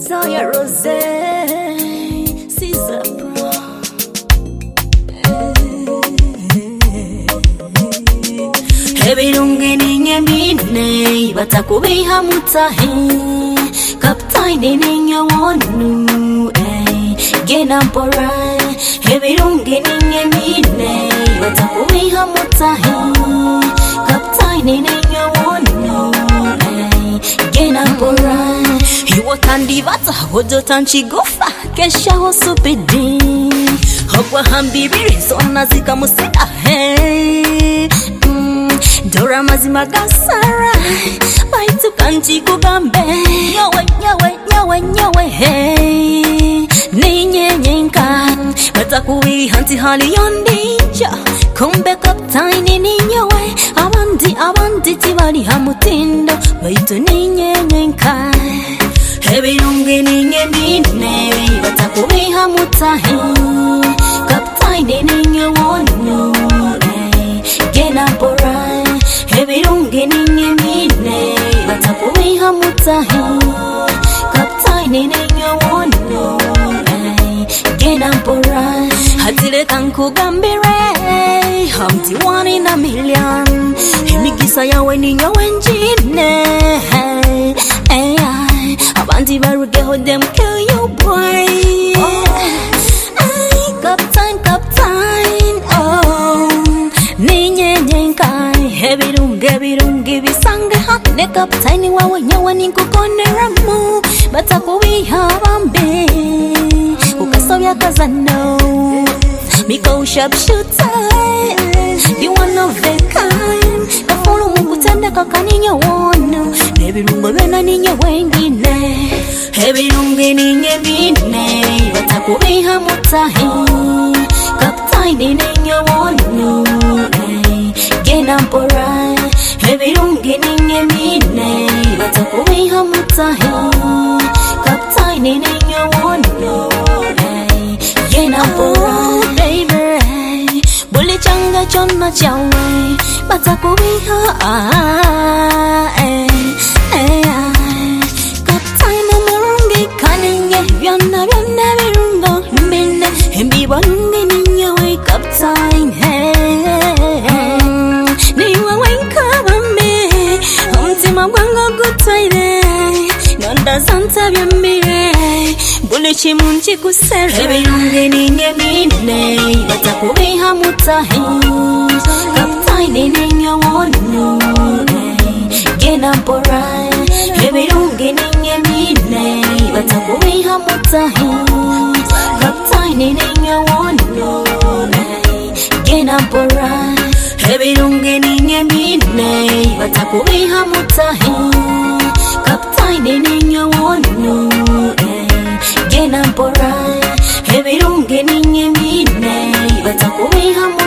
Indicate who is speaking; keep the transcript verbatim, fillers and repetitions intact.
Speaker 1: Zoya Rose, Caesar Pro. Hebirunge ninye mine, batakubiha mutahe. Kaptaini ninye wonu, eh, genampora. Hebirunge ninye mine, batakubiha mutahe. Kaptaini ninye wonu, eh, genampora. Hiwa kandivata, hodo tanchi gofa, kesha hosupidi. Hokwa hambibiri, zona zika musida, hey. Dora mazima gasara, baitu kanchi kugambe. Nyawe, nyawe, nyawe, nyawe, hey. Ninye nyenkan, batakuwi hanti hali yondija. Kumbe kaptaini ninyewe, abandi, abandi tibali hamutindo. Baitu ninye nyenkan. Hebirunge ninye mine, batakuwi hamutahe. Kaptaini ninye wonu, genampora. Hebirunge ninye mine, batakubiha mutahe. Kaptaini ninye wonu, genampora. Hatile kankugambire, hamti one in a million. Himikisa yawe ninyo wenjine. Hey, abanti baruge hodem kill you boy. Ay, Kaptain, Kaptain, oh. Ninye nyenkai, hebirunge, hebirunge bisange hot. Ne kaptaini wawe nyawa ninkukone ramu. Batakubiha bambi, ukasobya kazano. Miko sharpshooter, you one of a kind. Kafulu mukutende kakaninye wono. Hebirunge bena ninye wengine. Hebirunge ninye mine, batakubiha mutahe. Kaptaini ninye wono, genampora. Hebirunge ninye mine, batakubiha mutahe. Kaptaini ninye wono, genampora. Baby, buli changa chona chawe, batakubiha ah, eh, eh, ah. Kaptaini murungi kaninge, vyana vyana virungo mbine. Himbi balungi ninye we kaptain, hey. Niwa wenka bambi, umtima wango gutaire. Nonda santa byambire, buli chimunchi kusere. Hebirunge ninye mine, batakubiha mutahe. Kaptaini ninye wonu, genampora. Hebirunge ninye mine, batakubiha mutahe. Kaptaini ninye wonu, genampora. Hebirunge ninye mine, batakubiha mutahe. Kaptaini ninye wonu, genampora. Hebirunge ninye mine, batakubiha mutahe.